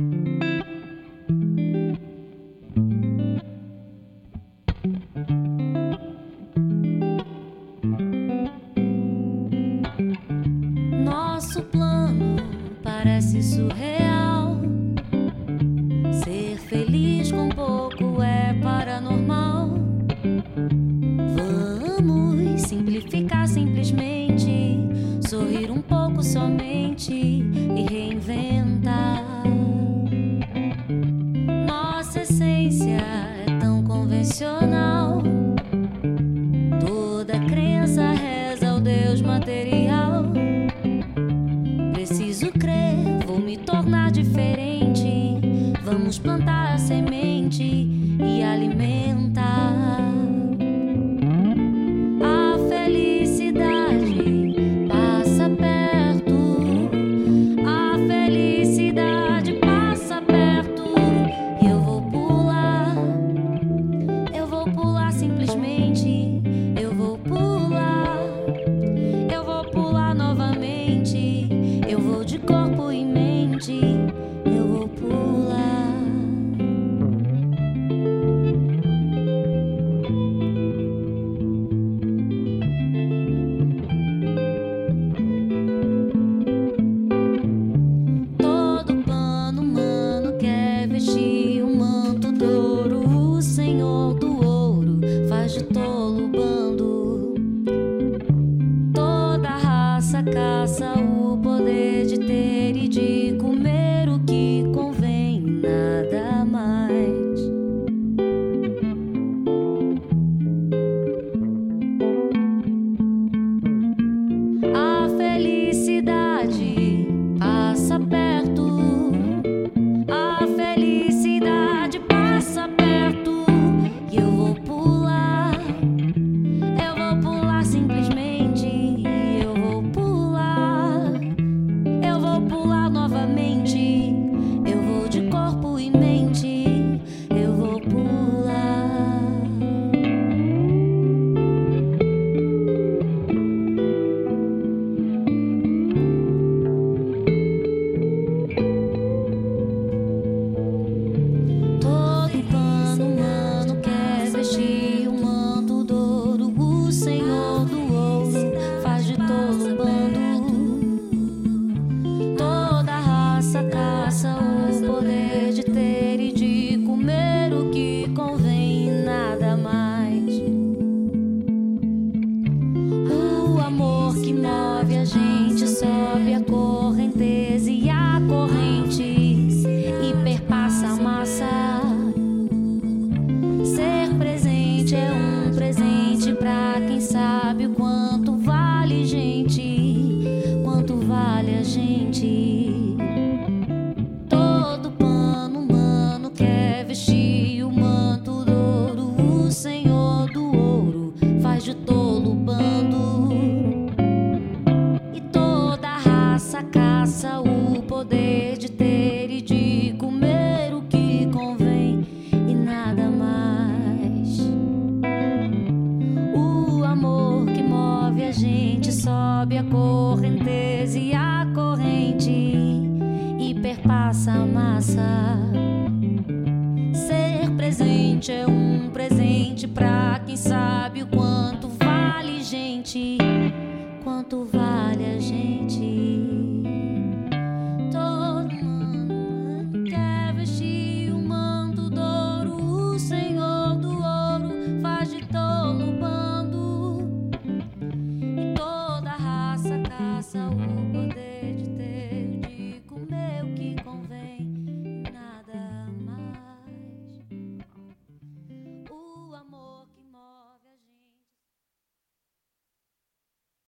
Nosso plano parece surreal. Ser feliz com pouco é paranormal. Vamos simplificar simplesmente, sorrir um pouco somente e reinventar. Nossa essência é tão convencional. Toda crença reza ao Deus material. Preciso crer, vou me tornar diferente. Vamos plantar a semente e alimentar. A felicidade passa perto. A felicidade passa perto. E eu vou pular simplesmente. Eu vou pular novamente. Eu vou de corpo e mente. Eu vou pular. Todo plano humano quer vestir um manto douro. O Senhor do ouro faz de tolo o bando. Toda raça caça o poder de ter e de comer o que convém e nada mais. A felicidade passa perto. A felicidade passa perto. E eu vou pular simplesmente. Eu vou pular novamente. Eu vou de corpo e mente. Eu vou pular. Todo plano humano quer vestir um manto douro. O Senhor do ouro faz de tolo o bando. Toda raça caça o poder de ter e de comer o que convém e nada mais. O amor que move a gente sobe a correnteza e a corrente e perpassa a massa. Ser presente é um presente pra quem sabe o quanto vale gente, quanto vale a gente. Todo plano humano quer vestir o manto douro. O Senhor do ouro faz de tolo o bando. E toda raça caça o poder de ter e de comer o que convém e nada mais. O amor que move a gente sobe a correnteza e a corrente e perpassa a massa. Ser presente é um presente pra quem sabe o quanto vale gente, quanto vale a gente. Todo mundo quer vestir um manto douro. O Senhor do ouro faz de tolo o bando. E toda raça caça o poder de ter